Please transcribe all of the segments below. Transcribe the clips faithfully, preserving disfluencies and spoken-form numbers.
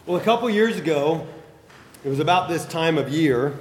Well, a couple years ago, it was about this time of year,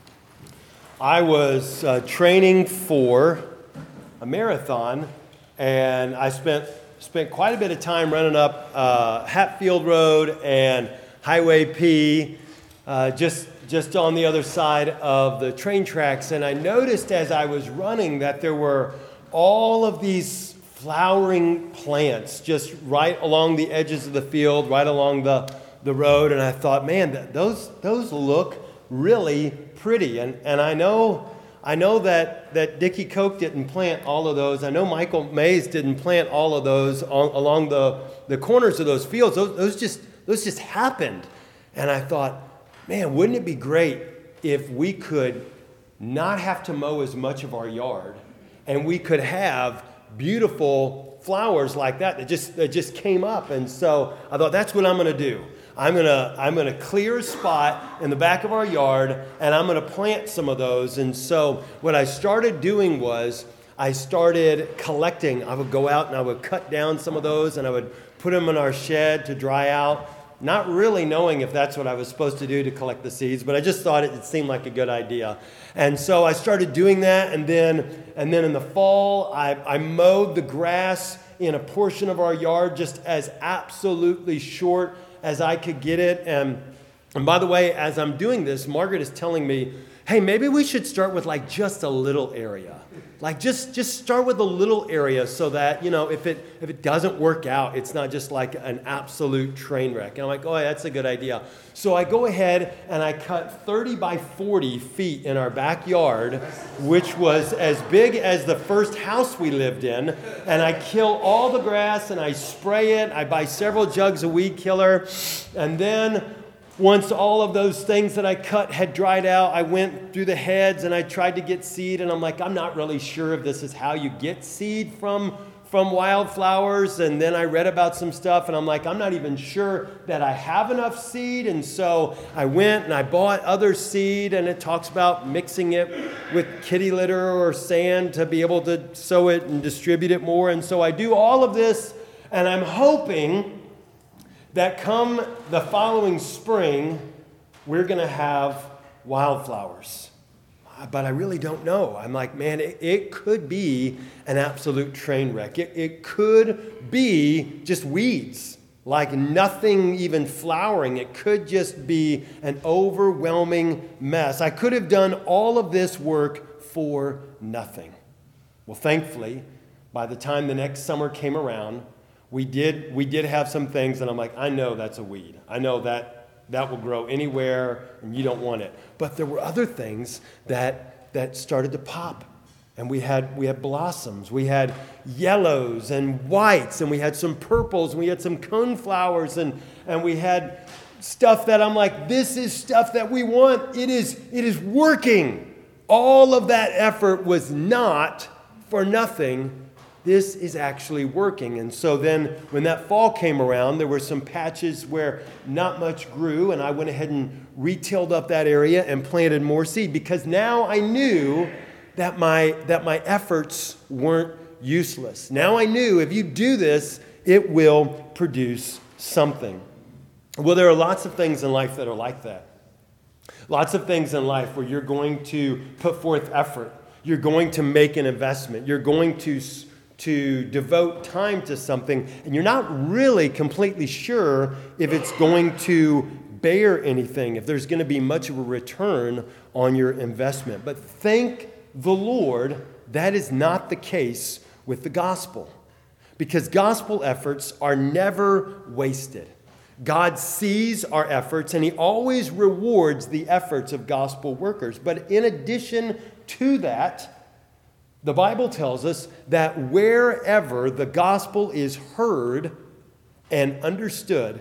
I was uh, training for a marathon, and I spent spent quite a bit of time running up uh, Hatfield Road and Highway P, uh, just just on the other side of the train tracks. And I noticed as I was running that there were all of these flowering plants just right along the edges of the field, right along the the road, and I thought, man, that, those those look really pretty. And and I know I know that that Dickie Koch didn't plant all of those. I know Michael Mays didn't plant all of those on, along the, the corners of those fields. Those, those just those just happened. And I thought, man, wouldn't it be great if we could not have to mow as much of our yard, and we could have beautiful flowers like that that just that just came up. And so I thought, that's what I'm going to do. I'm gonna I'm gonna clear a spot in the back of our yard, and I'm gonna plant some of those. And so what I started doing was I started collecting. I would go out and I would cut down some of those, and I would put them in our shed to dry out, not really knowing if that's what I was supposed to do to collect the seeds, but I just thought it, it seemed like a good idea. And so I started doing that, and then and then in the fall I, I mowed the grass in a portion of our yard just as absolutely short as I could get it. And, and by the way, as I'm doing this, Margaret is telling me, hey, maybe we should start with like just a little area. Like just, just start with a little area so that, you know, if it if it doesn't work out, it's not just like an absolute train wreck. And I'm like, oh, that's a good idea. So I go ahead and I cut thirty by forty feet in our backyard, which was as big as the first house we lived in. And I kill all the grass and I spray it. I buy several jugs of weed killer. And then once all of those things that I cut had dried out, I went through the heads and I tried to get seed. And I'm like, I'm not really sure if this is how you get seed from, from wildflowers. And then I read about some stuff and I'm like, I'm not even sure that I have enough seed. And so I went and I bought other seed, and it talks about mixing it with kitty litter or sand to be able to sow it and distribute it more. And so I do all of this, and I'm hoping that come the following spring, we're going to have wildflowers. But I really don't know. I'm like, man, it, it could be an absolute train wreck. It, it could be just weeds, like nothing even flowering. It could just be an overwhelming mess. I could have done all of this work for nothing. Well, thankfully, by the time the next summer came around, We did we did have some things that I'm like, I know that's a weed. I know that that will grow anywhere and you don't want it. But there were other things that that started to pop. And we had we had blossoms. We had yellows and whites, and we had some purples, and we had some coneflowers, and, and we had stuff that I'm like, this is stuff that we want. It is it is working. All of that effort was not for nothing. This is actually working. And so then when that fall came around, there were some patches where not much grew, and I went ahead and re-tilled up that area and planted more seed, because now I knew that my that my efforts weren't useless. Now I knew if you do this, it will produce something. Well, there are lots of things in life that are like that. Lots of things in life where you're going to put forth effort. You're going to make an investment. You're going to to devote time to something, and you're not really completely sure if it's going to bear anything, if there's going to be much of a return on your investment. But thank the Lord, that is not the case with the gospel, because gospel efforts are never wasted. God sees our efforts, and he always rewards the efforts of gospel workers. But in addition to that, the Bible tells us that wherever the gospel is heard and understood,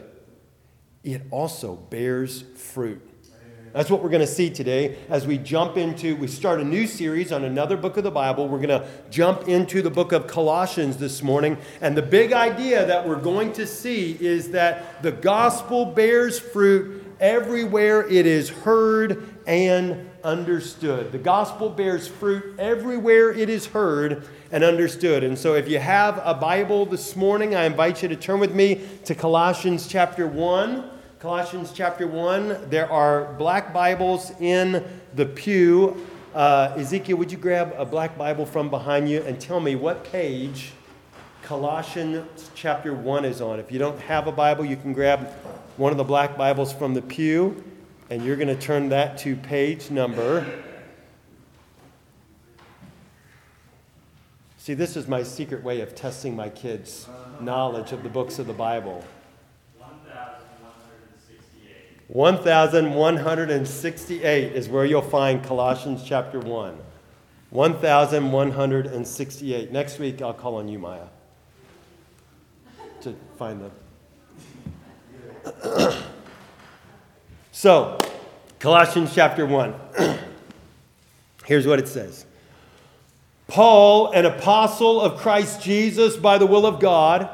it also bears fruit. That's what we're going to see today as we jump into, we start a new series on another book of the Bible. We're going to jump into the book of Colossians this morning. And the big idea that we're going to see is that the gospel bears fruit everywhere it is heard and understood. The gospel bears fruit everywhere it is heard and understood. And so if you have a Bible this morning, I invite you to turn with me to Colossians chapter one. Colossians chapter one. There are black Bibles in the pew. Uh, Ezekiel, would you grab a black Bible from behind you and tell me what page Colossians chapter one is on? If you don't have a Bible, you can grab one of the black Bibles from the pew, and you're going to turn that to page number. See, this is my secret way of testing my kids' knowledge of the books of the Bible. one thousand one hundred sixty-eight is where you'll find Colossians chapter one. one thousand one hundred sixty-eight. Next week, I'll call on you, Maya, to find the... So, Colossians chapter one. Here's what it says. Paul, an apostle of Christ Jesus by the will of God,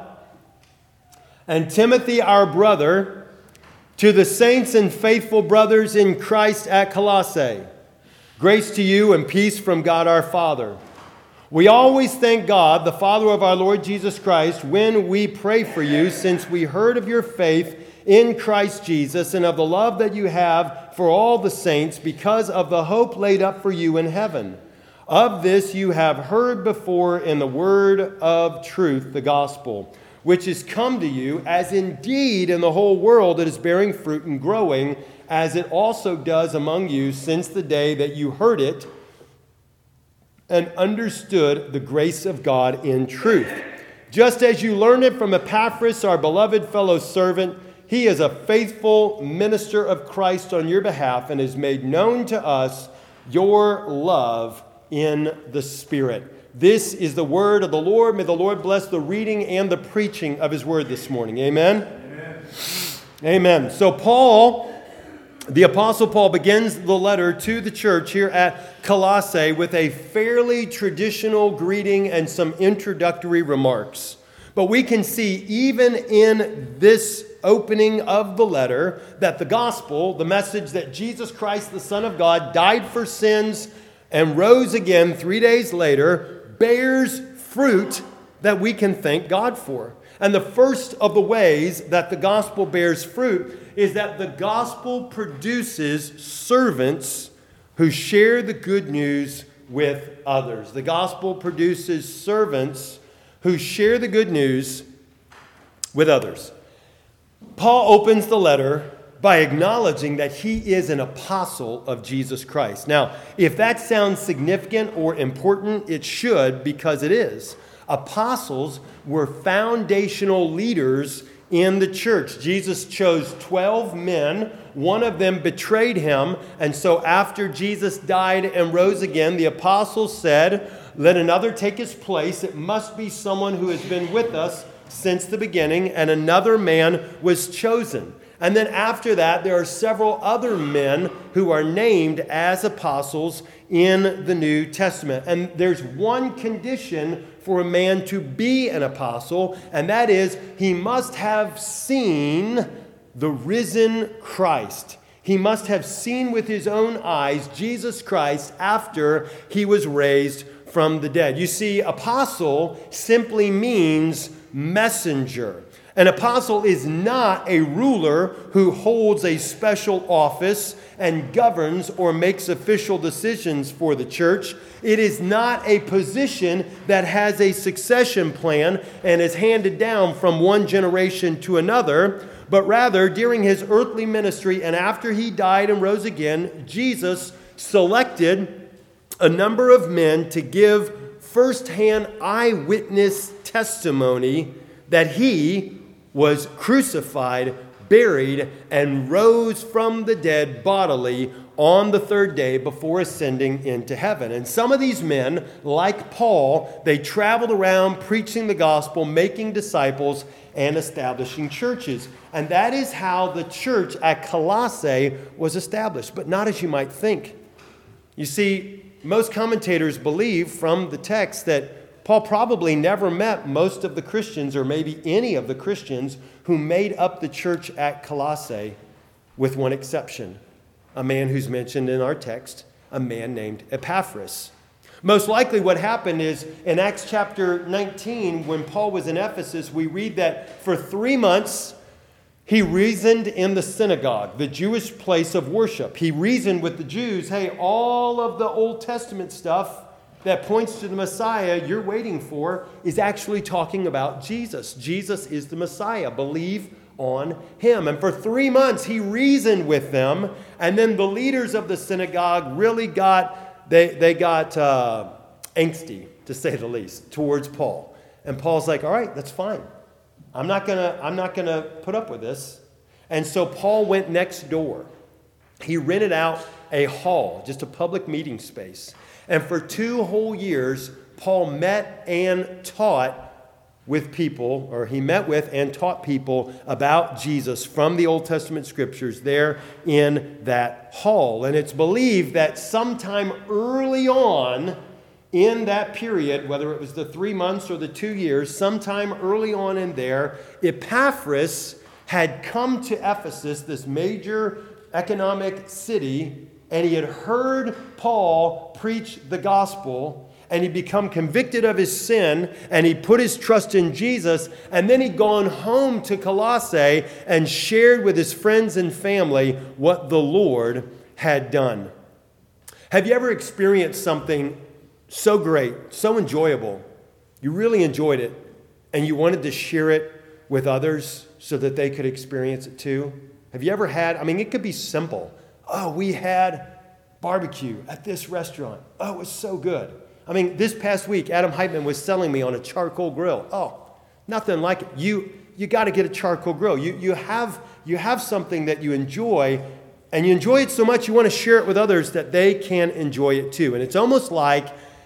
and Timothy, our brother, to the saints and faithful brothers in Christ at Colossae, grace to you and peace from God our Father. We always thank God, the Father of our Lord Jesus Christ, when we pray for you, since we heard of your faith in Christ Jesus and of the love that you have for all the saints because of the hope laid up for you in heaven. Of this you have heard before in the word of truth, the gospel, which is come to you, as indeed in the whole world it is bearing fruit and growing, as it also does among you since the day that you heard it and understood the grace of God in truth. Just as you learned it from Epaphras, our beloved fellow servant, he is a faithful minister of Christ on your behalf and has made known to us your love in the Spirit. This is the word of the Lord. May the Lord bless the reading and the preaching of his word this morning. Amen? Amen. Amen. So Paul, the Apostle Paul, begins the letter to the church here at Colossae with a fairly traditional greeting and some introductory remarks. But we can see even in this opening of the letter that the gospel, the message that Jesus Christ, the Son of God, died for sins and rose again three days later, bears fruit that we can thank God for. And the first of the ways that the gospel bears fruit is that the gospel produces servants who share the good news with others. The gospel produces servants who share the good news with others. Paul opens the letter by acknowledging that he is an apostle of Jesus Christ. Now, if that sounds significant or important, it should, because it is. Apostles were foundational leaders in the church. Jesus chose twelve men. One of them betrayed him. And so after Jesus died and rose again, the apostles said, let another take his place. It must be someone who has been with us since the beginning. And another man was chosen. And then after that, there are several other men who are named as apostles in the New Testament. And there's one condition for a man to be an apostle, and that is he must have seen the risen Christ. He must have seen with his own eyes Jesus Christ after he was raised from the dead. You see, apostle simply means messenger. An apostle is not a ruler who holds a special office and governs or makes official decisions for the church. It is not a position that has a succession plan and is handed down from one generation to another, but rather during his earthly ministry and after he died and rose again, Jesus selected a number of men to give firsthand eyewitness testimony that he was crucified, buried, and rose from the dead bodily on the third day before ascending into heaven. And some of these men, like Paul, they traveled around preaching the gospel, making disciples, and establishing churches. And that is how the church at Colossae was established, but not as you might think. You see, most commentators believe from the text that Paul probably never met most of the Christians, or maybe any of the Christians, who made up the church at Colossae, with one exception. A man who's mentioned in our text, a man named Epaphras. Most likely what happened is in Acts chapter nineteen, when Paul was in Ephesus, we read that for three months, He reasoned in the synagogue, the Jewish place of worship. He reasoned with the Jews, hey, all of the Old Testament stuff that points to the Messiah you're waiting for is actually talking about Jesus. Jesus is the Messiah. Believe on him. And for three months, he reasoned with them. And then the leaders of the synagogue really got, they, they got uh, angsty, to say the least, towards Paul. And Paul's like, all right, that's fine. I'm not gonna, I'm not gonna put up with this. And so Paul went next door. He rented out a hall, just a public meeting space. And for two whole years, Paul met and taught with people, or he met with and taught people about Jesus from the Old Testament scriptures there in that hall. And it's believed that sometime early on in that period, whether it was the three months or the two years, sometime early on in there, Epaphras had come to Ephesus, this major economic city, and he had heard Paul preach the gospel, and he'd become convicted of his sin, and he put his trust in Jesus, and then he'd gone home to Colossae and shared with his friends and family what the Lord had done. Have you ever experienced something so great, so enjoyable, you really enjoyed it, and you wanted to share it with others so that they could experience it too? Have you ever had, I mean, it could be simple. Oh, we had barbecue at this restaurant. Oh, it was so good. I mean, this past week, Adam Heitman was selling me on a charcoal grill. Oh, nothing like it. You you got to get a charcoal grill. You you have you have something that you enjoy, and you enjoy it so much you want to share it with others that they can enjoy it too. And it's almost like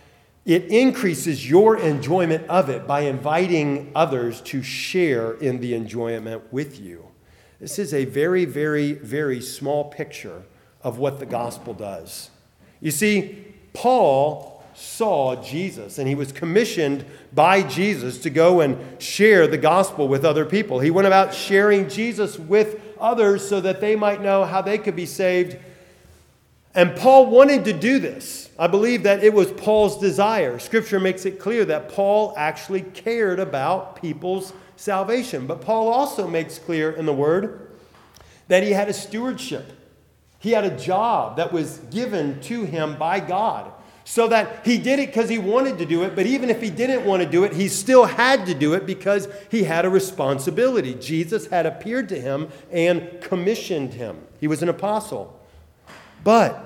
it increases your enjoyment of it by inviting others to share in the enjoyment with you. This is a very, very, very small picture of what the gospel does. You see, Paul saw Jesus, and he was commissioned by Jesus to go and share the gospel with other people. He went about sharing Jesus with others so that they might know how they could be saved. And Paul wanted to do this. I believe that it was Paul's desire. Scripture makes it clear that Paul actually cared about people's salvation. But Paul also makes clear in the Word that he had a stewardship. He had a job that was given to him by God. So that he did it because he wanted to do it, but even if he didn't want to do it, he still had to do it because he had a responsibility. Jesus had appeared to him and commissioned him. He was an apostle. But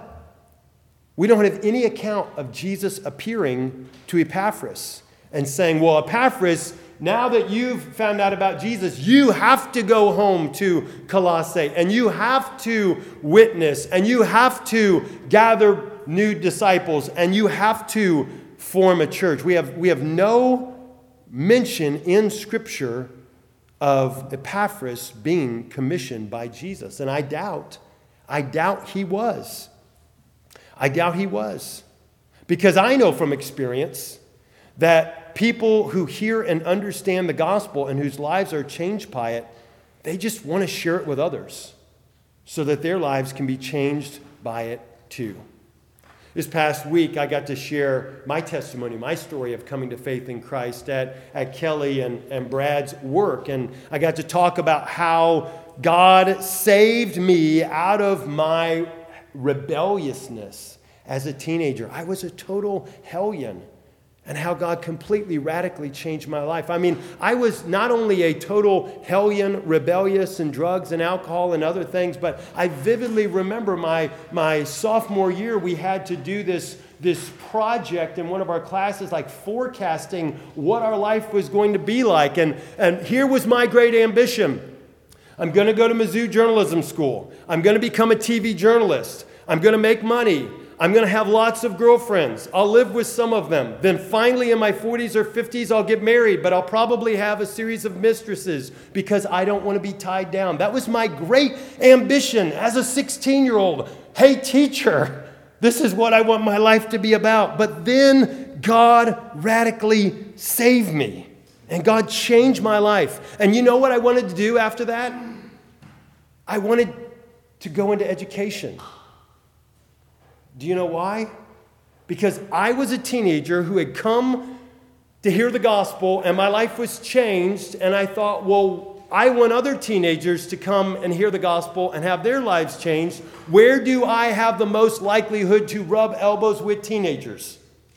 we don't have any account of Jesus appearing to Epaphras and saying, well, Epaphras, now that you've found out about Jesus, you have to go home to Colossae, and you have to witness, and you have to gather new disciples, and you have to form a church. We have, we have no mention in Scripture of Epaphras being commissioned by Jesus. And I doubt, I doubt he was. I doubt he was. Because I know from experience that people who hear and understand the gospel and whose lives are changed by it, they just want to share it with others so that their lives can be changed by it too. This past week, I got to share my testimony, my story of coming to faith in Christ at, at Kelly and, and Brad's work. And I got to talk about how God saved me out of my rebelliousness as a teenager. I was a total hellion. And how God completely, radically changed my life. I mean, I was not only a total hellion, rebellious in drugs and alcohol and other things, but I vividly remember my, my sophomore year, we had to do this, this project in one of our classes, like forecasting what our life was going to be like. And, and here was my great ambition. I'm going to go to Mizzou Journalism School. I'm going to become a T V journalist. I'm going to make money. I'm going to have lots of girlfriends. I'll live with some of them. Then finally in my forties or fifties, I'll get married, but I'll probably have a series of mistresses because I don't want to be tied down. That was my great ambition as a sixteen-year-old. Hey, teacher, this is what I want my life to be about. But then God radically saved me, and God changed my life. And you know what I wanted to do after that? I wanted to go into education. Do you know why? Because I was a teenager who had come to hear the gospel and my life was changed, and I thought, well, I want other teenagers to come and hear the gospel and have their lives changed. Where do I have the most likelihood to rub elbows with teenagers?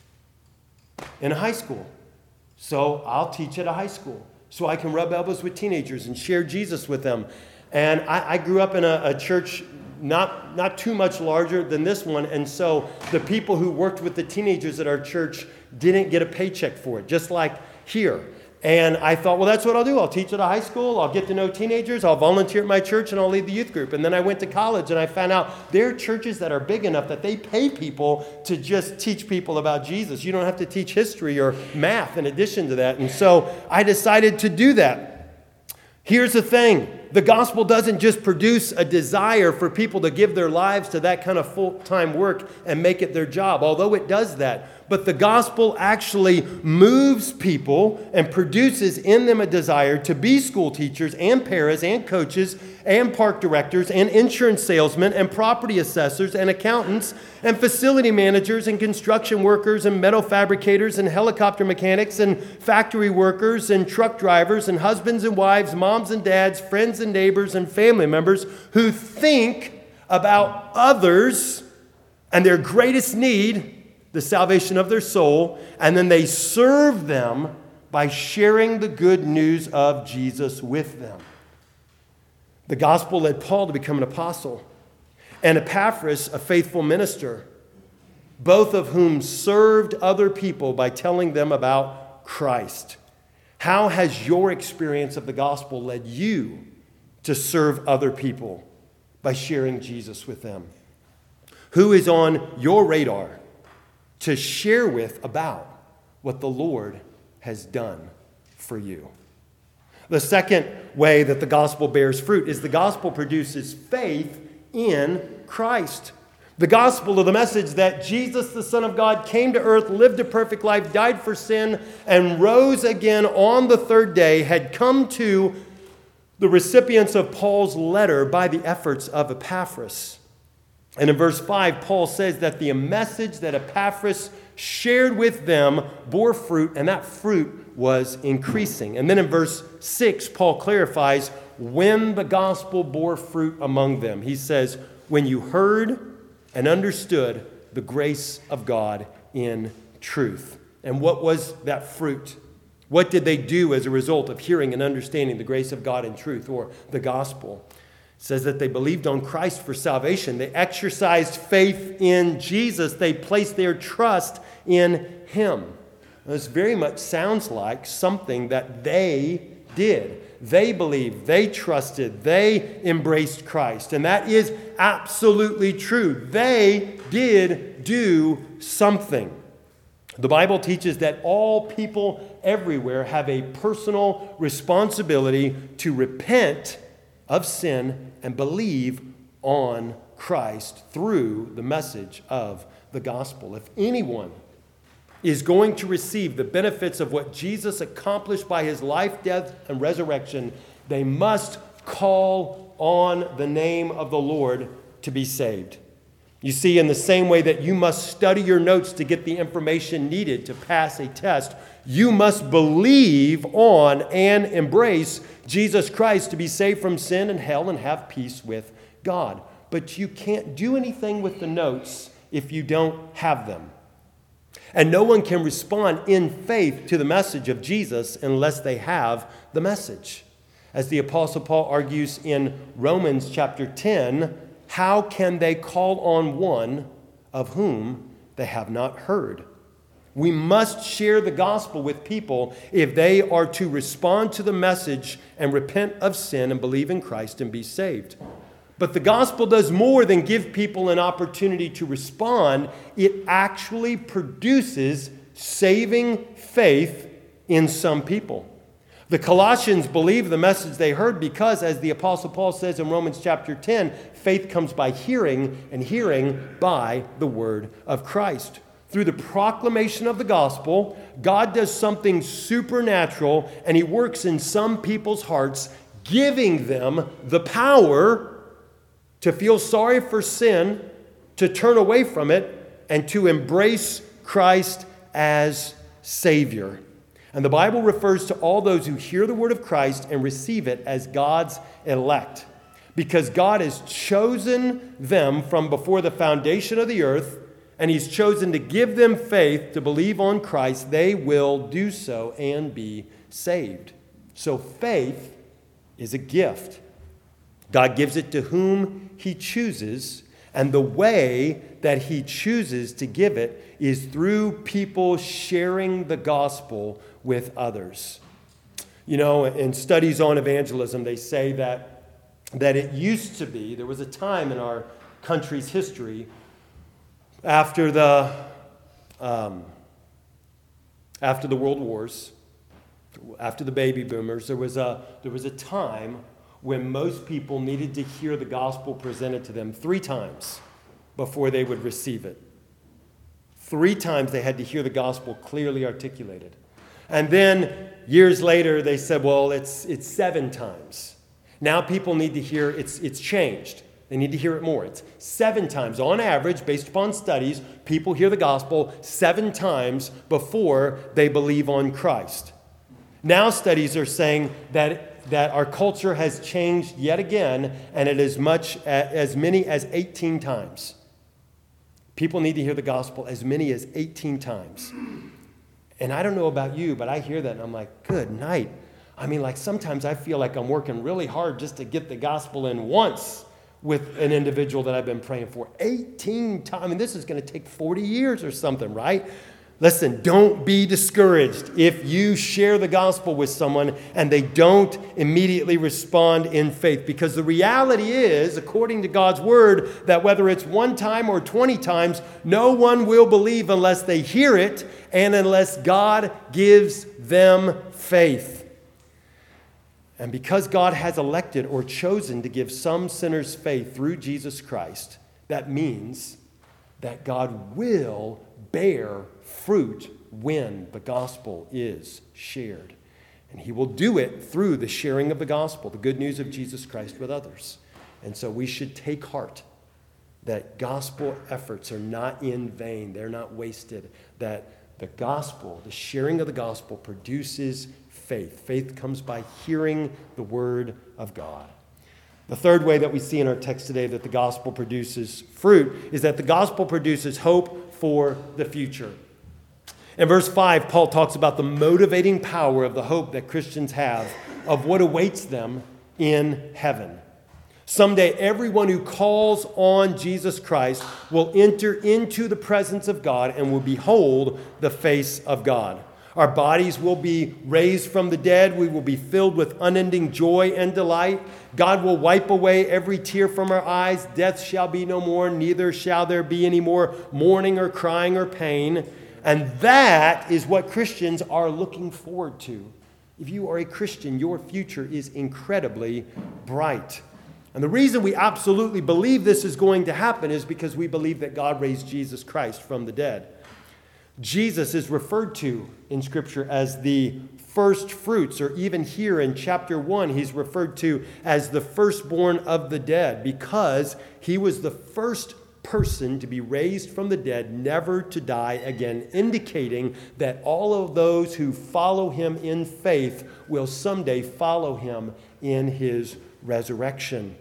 In a high school. So I'll teach at a high school so I can rub elbows with teenagers and share Jesus with them. And I, I grew up in a, a church not, not too much larger than this one. And so the people who worked with the teenagers at our church didn't get a paycheck for it, just like here. And I thought, well, that's what I'll do. I'll teach at a high school. I'll get to know teenagers. I'll volunteer at my church, and I'll lead the youth group. And then I went to college, and I found out there are churches that are big enough that they pay people to just teach people about Jesus. You don't have to teach history or math in addition to that. And so I decided to do that. Here's the thing. The gospel doesn't just produce a desire for people to give their lives to that kind of full-time work and make it their job, although it does that. But the gospel actually moves people and produces in them a desire to be school teachers and paras and coaches and park directors and insurance salesmen and property assessors and accountants and facility managers and construction workers and metal fabricators and helicopter mechanics and factory workers and truck drivers and husbands and wives, moms and dads, friends and neighbors and family members who think about others and their greatest need, the salvation of their soul, and then they serve them by sharing the good news of Jesus with them. The gospel led Paul to become an apostle, and Epaphras, a faithful minister, both of whom served other people by telling them about Christ. How has your experience of the gospel led you to serve other people by sharing Jesus with them? Who is on your radar to share with about what the Lord has done for you? The second way that the gospel bears fruit is the gospel produces faith in Christ. The gospel of the message that Jesus, the Son of God, came to earth, lived a perfect life, died for sin, and rose again on the third day had come to the recipients of Paul's letter by the efforts of Epaphras. And in verse five, Paul says that the message that Epaphras shared with them bore fruit, and that fruit was increasing. And then in verse six, Paul clarifies when the gospel bore fruit among them. He says, when you heard and understood the grace of God in truth. And what was that fruit? What did they do as a result of hearing and understanding the grace of God in truth, or the gospel? It says that they believed on Christ for salvation. They exercised faith in Jesus. They placed their trust in Him. This very much sounds like something that they did. They believed, they trusted, they embraced Christ. And that is absolutely true. They did do something. The Bible teaches that all people everywhere have a personal responsibility to repent of sin and believe on Christ through the message of the gospel. If anyone is going to receive the benefits of what Jesus accomplished by His life, death, and resurrection, they must call on the name of the Lord to be saved. You see, in the same way that you must study your notes to get the information needed to pass a test, you must believe on and embrace Jesus Christ to be saved from sin and hell and have peace with God. But you can't do anything with the notes if you don't have them. And no one can respond in faith to the message of Jesus unless they have the message. As the Apostle Paul argues in Romans chapter ten, how can they call on one of whom they have not heard? We must share the gospel with people if they are to respond to the message and repent of sin and believe in Christ and be saved. But the gospel does more than give people an opportunity to respond. It actually produces saving faith in some people. The Colossians believed the message they heard because, as the Apostle Paul says in Romans chapter ten, faith comes by hearing, and hearing by the word of Christ. Through the proclamation of the gospel, God does something supernatural, and He works in some people's hearts, giving them the power to feel sorry for sin, to turn away from it, and to embrace Christ as Savior. And the Bible refers to all those who hear the word of Christ and receive it as God's elect. Because God has chosen them from before the foundation of the earth, and he's chosen to give them faith to believe on Christ, they will do so and be saved. So faith is a gift. God gives it to whom he chooses, and the way that he chooses to give it is through people sharing the gospel with others. You know, in studies on evangelism, they say that that it used to be, there was a time in our country's history after the um, after the World Wars, after the baby boomers, there was a there was a time when most people needed to hear the gospel presented to them three times before they would receive it. Three times they had to hear the gospel clearly articulated. And then years later they said, well, it's it's seven times. Now people need to hear, it's it's changed. They need to hear it more. It's seven times. On average, based upon studies, people hear the gospel seven times before they believe on Christ. Now studies are saying that, that our culture has changed yet again, and it is much as many as eighteen times. People need to hear the gospel as many as eighteen times. And I don't know about you, but I hear that and I'm like, good night. I mean, like sometimes I feel like I'm working really hard just to get the gospel in once with an individual that I've been praying for. eighteen times. I mean, this is going to take forty years or something, right? Listen, don't be discouraged if you share the gospel with someone and they don't immediately respond in faith. Because the reality is, according to God's word, that whether it's one time or twenty times, no one will believe unless they hear it and unless God gives them faith. And because God has elected or chosen to give some sinners faith through Jesus Christ, that means that God will bear fruit when the gospel is shared. And he will do it through the sharing of the gospel, the good news of Jesus Christ with others. And so we should take heart that gospel efforts are not in vain. They're not wasted. That the gospel, the sharing of the gospel produces faith. Faith comes by hearing the word of God. The third way that we see in our text today that the gospel produces fruit is that the gospel produces hope for the future. In verse five, Paul talks about the motivating power of the hope that Christians have of what awaits them in heaven. Someday, everyone who calls on Jesus Christ will enter into the presence of God and will behold the face of God. Our bodies will be raised from the dead. We will be filled with unending joy and delight. God will wipe away every tear from our eyes. Death shall be no more, neither shall there be any more mourning or crying or pain. And that is what Christians are looking forward to. If you are a Christian, your future is incredibly bright. And the reason we absolutely believe this is going to happen is because we believe that God raised Jesus Christ from the dead. Jesus is referred to in Scripture as the first fruits, or even here in chapter one, he's referred to as the firstborn of the dead because he was the first person to be raised from the dead, never to die again, indicating that all of those who follow him in faith will someday follow him in his resurrection.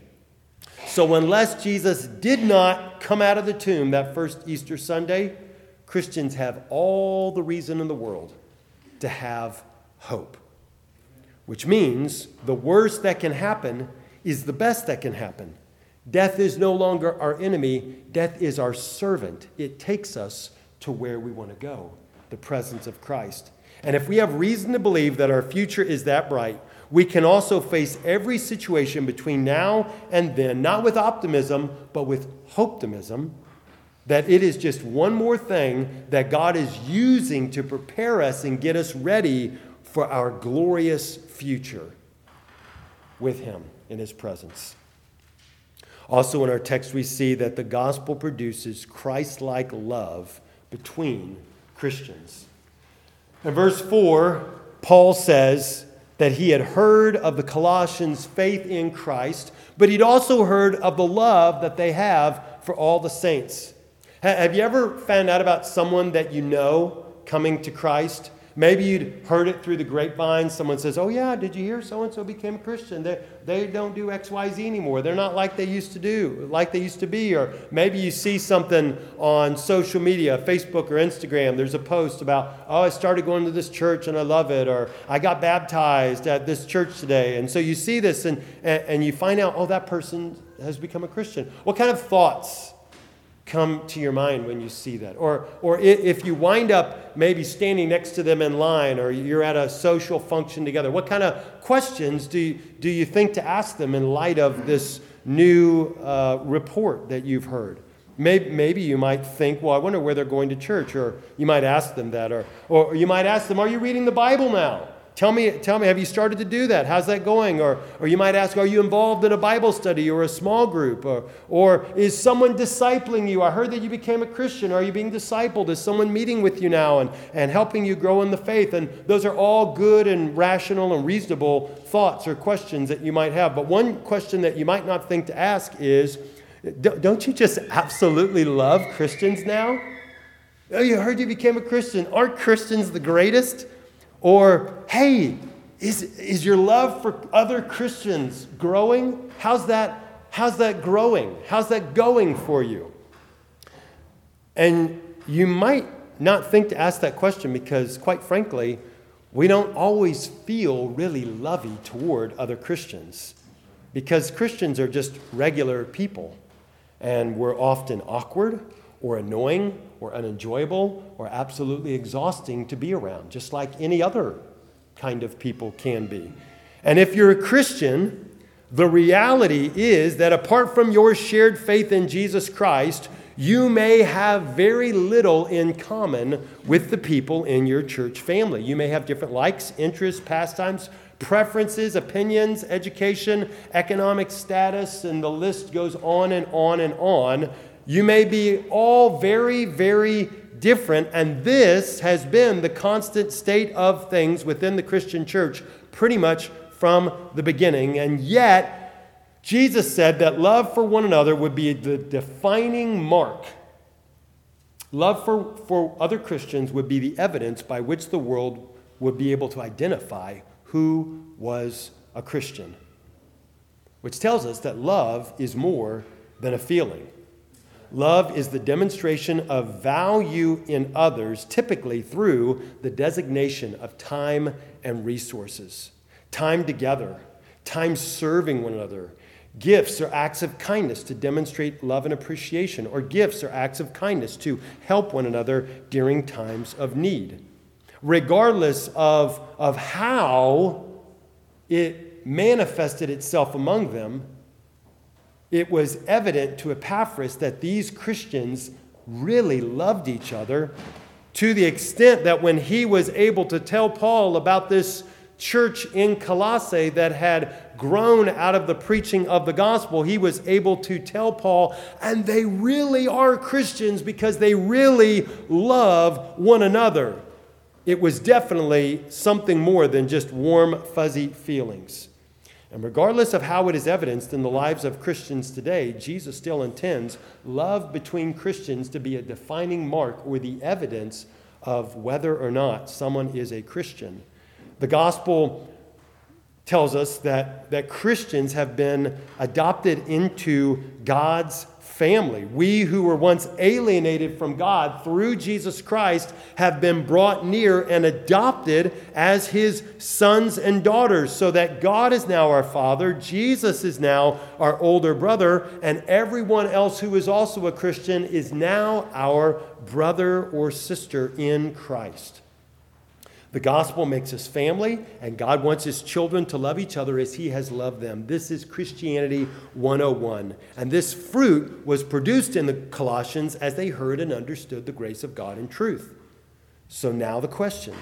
So unless Jesus did not come out of the tomb that first Easter Sunday, Christians have all the reason in the world to have hope. Which means the worst that can happen is the best that can happen. Death is no longer our enemy. Death is our servant. It takes us to where we want to go, the presence of Christ. And if we have reason to believe that our future is that bright, we can also face every situation between now and then, not with optimism, but with hope-timism, that it is just one more thing that God is using to prepare us and get us ready for our glorious future with him in his presence. Also in our text, we see that the gospel produces Christ-like love between Christians. In verse four, Paul says that he had heard of the Colossians' faith in Christ, but he'd also heard of the love that they have for all the saints. Have you ever found out about someone that you know coming to Christ, Maybe you'd heard it through the grapevine. Someone says, oh yeah, did you hear so-and-so became a Christian? They, they don't do X Y Z anymore. They're not like they used to do, like they used to be. Or maybe you see something on social media, Facebook or Instagram. There's a post about, oh, I started going to this church and I love it. Or I got baptized at this church today. And so you see this and, and, and you find out, oh, that person has become a Christian. What kind of thoughts come to your mind when you see that? Or or if you wind up maybe standing next to them in line, or you're at a social function together, what kind of questions do you, do you think to ask them in light of this new uh, report that you've heard? Maybe, maybe you might think, well, I wonder where they're going to church, or you might ask them that, or or you might ask them, are you reading the Bible now? Tell me, tell me, have you started to do that? How's that going? Or, or you might ask, are you involved in a Bible study or a small group? Or, or is someone discipling you? I heard that you became a Christian. Are you being discipled? Is someone meeting with you now and, and helping you grow in the faith? And those are all good and rational and reasonable thoughts or questions that you might have. But one question that you might not think to ask is, don't you just absolutely love Christians now? Oh, you heard you became a Christian. Aren't Christians the greatest? Or, hey, is, is your love for other Christians growing? How's that, how's that growing? How's that going for you? And you might not think to ask that question because, quite frankly, we don't always feel really lovey toward other Christians, because Christians are just regular people, and we're often awkward or annoying or unenjoyable or absolutely exhausting to be around, just like any other kind of people can be. And if you're a Christian, the reality is that apart from your shared faith in Jesus Christ, you may have very little in common with the people in your church family. You may have different likes, interests, pastimes, preferences, opinions, education, economic status, and the list goes on and on and on. You may be all very, very different, and this has been the constant state of things within the Christian church pretty much from the beginning. And yet, Jesus said that love for one another would be the defining mark. Love for, for other Christians would be the evidence by which the world would be able to identify who was a Christian, which tells us that love is more than a feeling. Love is the demonstration of value in others, typically through the designation of time and resources. Time together, time serving one another. Gifts are acts of kindness to demonstrate love and appreciation, or gifts are acts of kindness to help one another during times of need. Regardless of, of how it manifested itself among them, it was evident to Epaphras that these Christians really loved each other, to the extent that when he was able to tell Paul about this church in Colossae that had grown out of the preaching of the gospel, he was able to tell Paul, and they really are Christians because they really love one another. It was definitely something more than just warm, fuzzy feelings. And regardless of how it is evidenced in the lives of Christians today, Jesus still intends love between Christians to be a defining mark or the evidence of whether or not someone is a Christian. The gospel tells us that, that Christians have been adopted into God's family. We who were once alienated from God through Jesus Christ have been brought near and adopted as his sons and daughters, so that God is now our Father, Jesus is now our older brother, and everyone else who is also a Christian is now our brother or sister in Christ. The gospel makes us family, and God wants his children to love each other as he has loved them. This is Christianity one oh one. And this fruit was produced in the Colossians as they heard and understood the grace of God in truth. So now the question,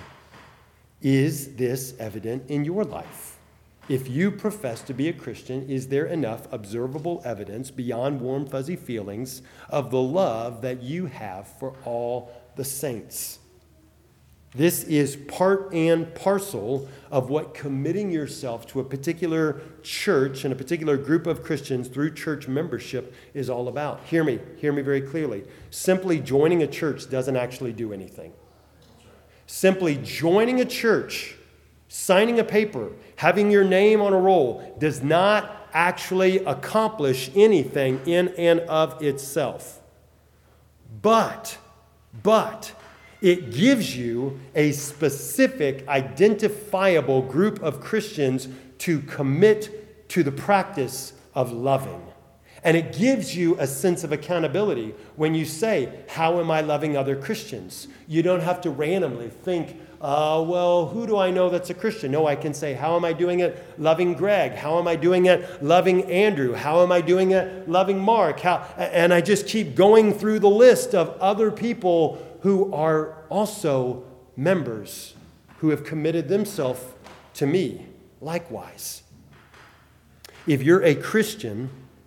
is this evident in your life? If you profess to be a Christian, is there enough observable evidence beyond warm, fuzzy feelings of the love that you have for all the saints? This is part and parcel of what committing yourself to a particular church and a particular group of Christians through church membership is all about. Hear me, hear me very clearly. Simply joining a church doesn't actually do anything. Simply joining a church, signing a paper, having your name on a roll does not actually accomplish anything in and of itself. But, but, it gives you a specific, identifiable group of Christians to commit to the practice of loving. And it gives you a sense of accountability when you say, how am I loving other Christians? You don't have to randomly think, uh, well, who do I know that's a Christian? No, I can say, how am I doing it loving Greg? How am I doing it loving Andrew? How am I doing it loving Mark? How? And I just keep going through the list of other people who are also members who have committed themselves to me likewise. If you're a Christian,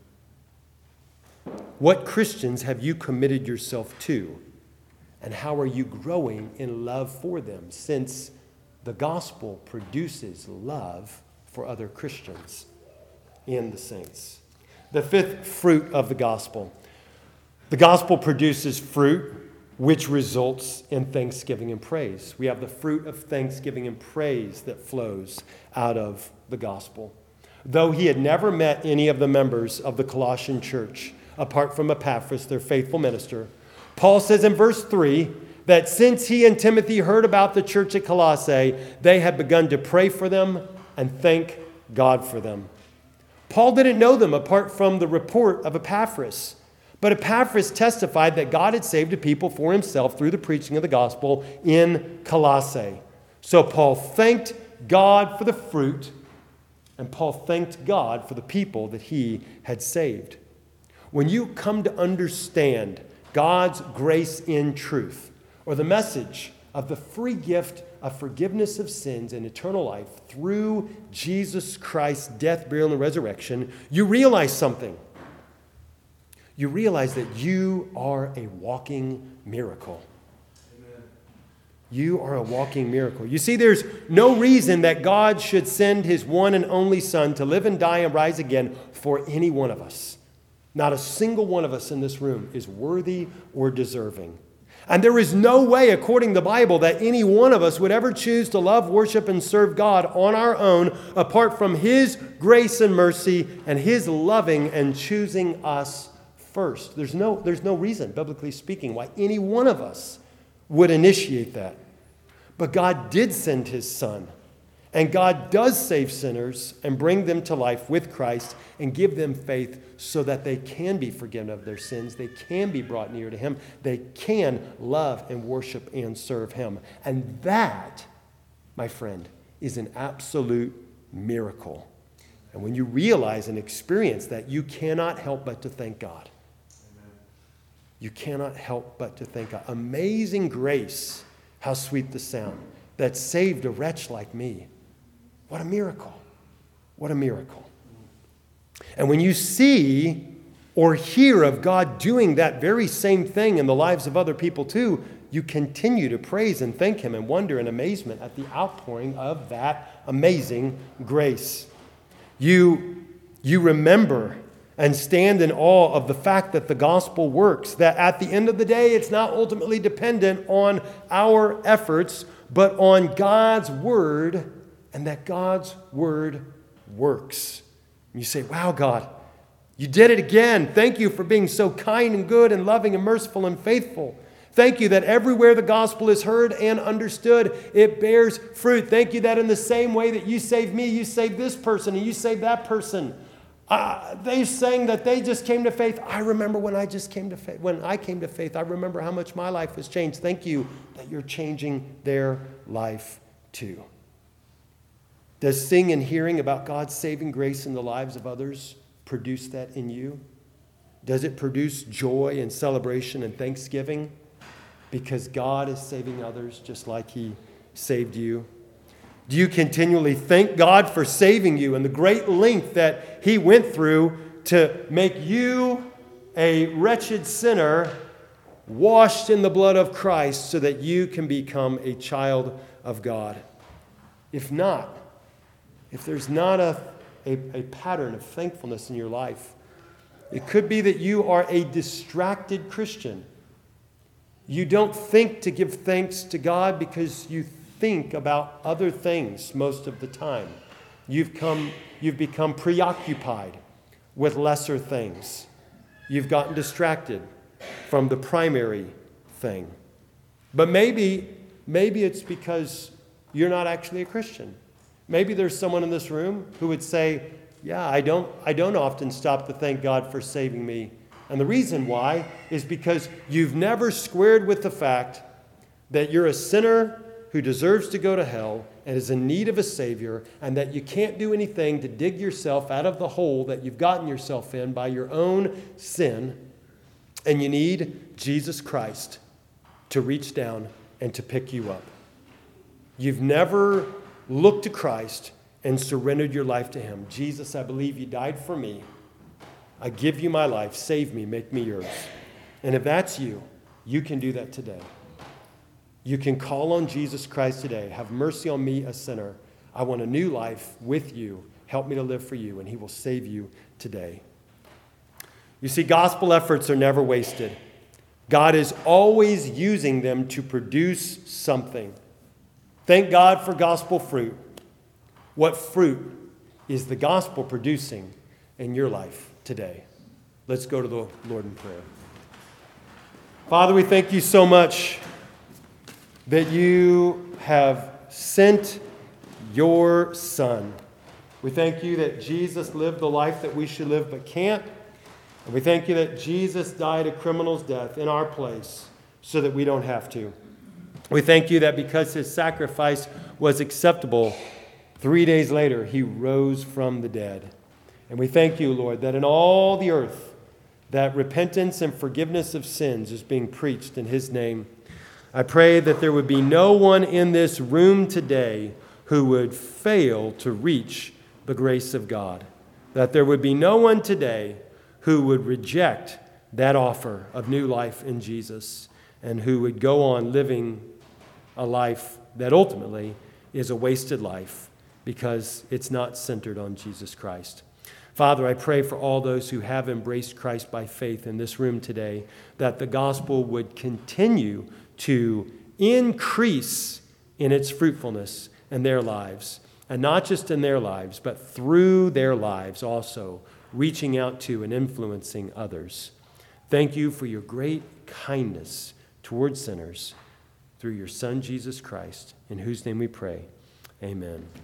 what Christians have you committed yourself to? And how are you growing in love for them? Since the gospel produces love for other Christians in the saints. The fifth fruit of the gospel. The gospel produces fruit which results in thanksgiving and praise. We have the fruit of thanksgiving and praise that flows out of the gospel. Though he had never met any of the members of the Colossian church, apart from Epaphras, their faithful minister, Paul says in verse three that since he and Timothy heard about the church at Colossae, they had begun to pray for them and thank God for them. Paul didn't know them apart from the report of Epaphras. But Epaphras testified that God had saved a people for himself through the preaching of the gospel in Colossae. So Paul thanked God for the fruit, and Paul thanked God for the people that he had saved. When you come to understand God's grace in truth, or the message of the free gift of forgiveness of sins and eternal life through Jesus Christ's death, burial, and resurrection, you realize something. You realize that you are a walking miracle. Amen. You are a walking miracle. You see, there's no reason that God should send his one and only Son to live and die and rise again for any one of us. Not a single one of us in this room is worthy or deserving. And there is no way, according to the Bible, that any one of us would ever choose to love, worship, and serve God on our own apart from his grace and mercy and his loving and choosing us first. There's no, there's no reason, biblically speaking, why any one of us would initiate that. But God did send his Son. And God does save sinners and bring them to life with Christ and give them faith so that they can be forgiven of their sins. They can be brought near to him. They can love and worship and serve him. And that, my friend, is an absolute miracle. And when you realize and experience that, you cannot help but to thank God. You cannot help but to thank God. Amazing grace, how sweet the sound, that saved a wretch like me. What a miracle. What a miracle. And when you see or hear of God doing that very same thing in the lives of other people too, you continue to praise and thank him and wonder in amazement at the outpouring of that amazing grace. You, you remember and stand in awe of the fact that the gospel works, that at the end of the day, it's not ultimately dependent on our efforts, but on God's word, and that God's word works. And you say, wow, God, you did it again. Thank you for being so kind and good and loving and merciful and faithful. Thank you that everywhere the gospel is heard and understood, it bears fruit. Thank you that in the same way that you saved me, you saved this person and you saved that person. Uh, they saying that they just came to faith. I remember when I just came to faith. When I came to faith, I remember how much my life has changed. Thank you that you're changing their life too. Does seeing and hearing about God's saving grace in the lives of others produce that in you? Does it produce joy and celebration and thanksgiving because God is saving others just like he saved you? Do you continually thank God for saving you and the great length that he went through to make you, a wretched sinner, washed in the blood of Christ so that you can become a child of God? If not, if there's not a, a, a pattern of thankfulness in your life, it could be that you are a distracted Christian. You don't think to give thanks to God because you think about other things most of the time. You've come, you've become preoccupied with lesser things. You've gotten distracted from the primary thing. But maybe, maybe it's because you're not actually a Christian. Maybe there's someone in this room who would say, yeah, I don't, I don't often stop to thank God for saving me. And the reason why is because you've never squared with the fact that you're a sinner who deserves to go to hell and is in need of a Savior, and that you can't do anything to dig yourself out of the hole that you've gotten yourself in by your own sin, and you need Jesus Christ to reach down and to pick you up. You've never looked to Christ and surrendered your life to Him. Jesus, I believe you died for me. I give you my life. Save me. Make me yours. And if that's you, you can do that today. You can call on Jesus Christ today. Have mercy on me, a sinner. I want a new life with you. Help me to live for you, and He will save you today. You see, gospel efforts are never wasted. God is always using them to produce something. Thank God for gospel fruit. What fruit is the gospel producing in your life today? Let's go to the Lord in prayer. Father, we thank you so much that you have sent your Son. We thank you that Jesus lived the life that we should live but can't. And we thank you that Jesus died a criminal's death in our place so that we don't have to. We thank you that because His sacrifice was acceptable, three days later He rose from the dead. And we thank you, Lord, that in all the earth, that repentance and forgiveness of sins is being preached in His name. I pray that there would be no one in this room today who would fail to reach the grace of God. That there would be no one today who would reject that offer of new life in Jesus, and who would go on living a life that ultimately is a wasted life because it's not centered on Jesus Christ. Father, I pray for all those who have embraced Christ by faith in this room today, that the gospel would continue to increase in its fruitfulness in their lives, and not just in their lives, but through their lives also, reaching out to and influencing others. Thank you for your great kindness toward sinners through your Son, Jesus Christ, in whose name we pray. Amen.